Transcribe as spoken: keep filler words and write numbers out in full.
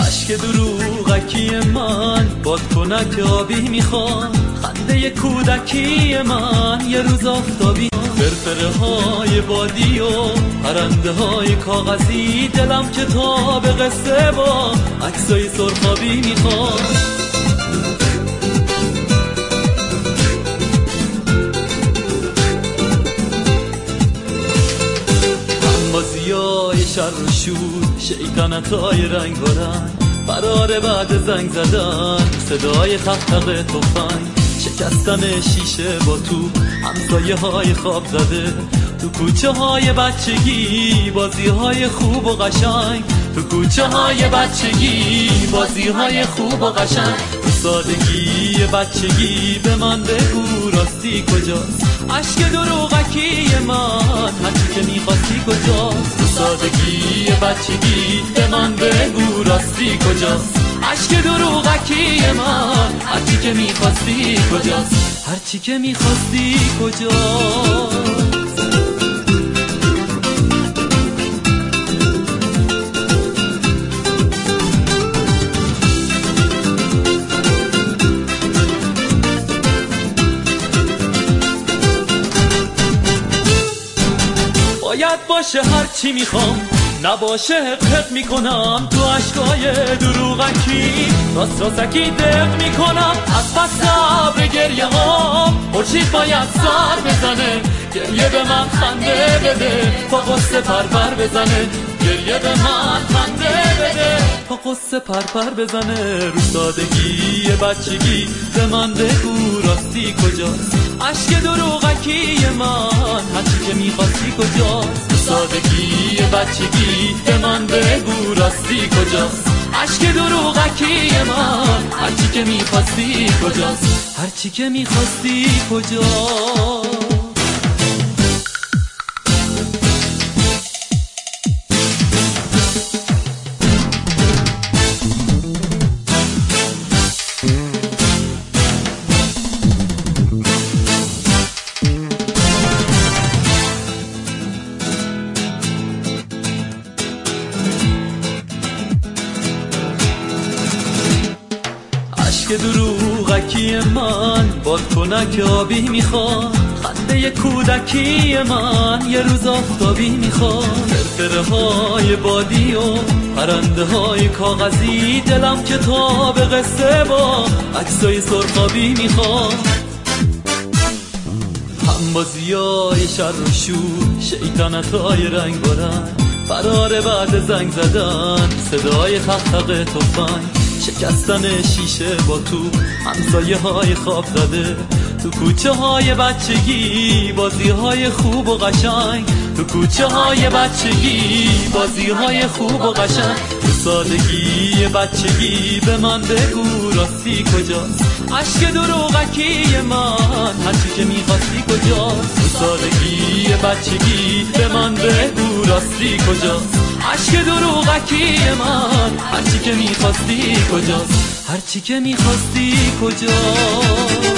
اشک دروغکی من باد کنک آبی میخواد، خنده کودکی من یه روز آفتابی، فرفره های بادی و پرنده های کاغذی، دلم کتاب قصه با عکسای سرخابی میخواد. بازیای شر و شور، شیطنتای رنگ بارن، فرار بعد زنگ زدن، صدای تختق تفنگ، شکستن شیشه با تو، همسایه های خواب زده، تو کوچه های بچگی بازی های خوب و قشنگ، تو کوچه های بچگی بازی های خوب و قشنگ. تو سادگی بچگی به من بگو راستی کجاست، اشک دروغکی من هرچی که میخواستی کجاست. تو سادگی بچگی به من بگو راستی کجاست، اشک دروغکی من هرچی که میخواستی کجاست، هرچی که میخواستی کجاست. باید باشه هرچی میخوام، نباشه حقق میکنم، تو عشقای دروغکی راست راستکی دق میکنم. از پس صبر گریه ها خورشید باید سر بزنه، گریه به من خنده بده تا قصه پرپر بزنه، گریه به من خنده بده تا قصه پرپر بزنه. رو سادگی بچگی به من بگو راستی کجاست، اشک دروغکی من هرچی که میخواستی کجاست. سادگی بچگی به من بگو راستی کجاست، اشک دروغکی من هرچی که میخواستی کجاست، هرچی که میخواستی کجاست. که دروغکی من باد کنک آبی میخواد، خنده کودکی من یه روز آفتابی میخواد، فرفره های بادی و پرنده های کاغذی، دلم کتاب قصه با عکسای سرخابی میخواد. همبازیای شر و شور، شیطنتای رنگ بارن، فرار بعد زنگ زدن، صدای تختق تفنگ، شکستن شیشه با تو، همسایه های خواب زده، تو کوچه های بچگی بازی های خوب و قشنگ، تو کوچه های بچگی بازی های خوب و قشنگ. تو سادگی بچگی به من بگو راستی کجاست، اشک دروغکی من هرچی که میخواستی کجاست. تو سادگی بچگی به من بگو راستی کجاست، اشک دروغکی من هرچی که میخواستی کجاست، هرچی که میخواستی کجاست.